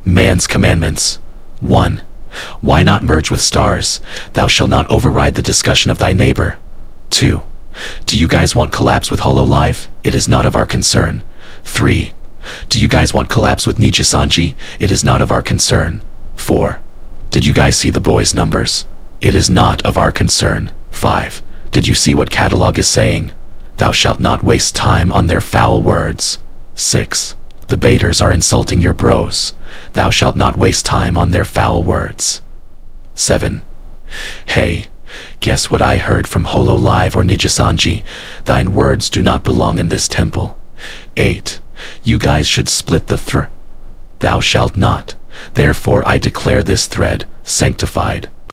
Man's commandments. 1. Why not merge with stars? Thou shalt not override the discussion of thy neighbor. 2. Do you guys want collabs with Hololive? It is not of our concern. 3. Do you guys want collabs with Nijisanji? It is not of our concern. 4. Did you guys see the boys' numbers? It is not of our concern. 5. Did you see what catalog is saying? Thou shalt not waste time on their foul words. 6. The baiters are insulting your bros. Thou shalt not waste time on their foul words. 7. Hey, guess what I heard from Hololive or Nijisanji? Thine words do not belong in this temple. 8. You guys should split the Thou shalt not. Therefore I declare this thread sanctified.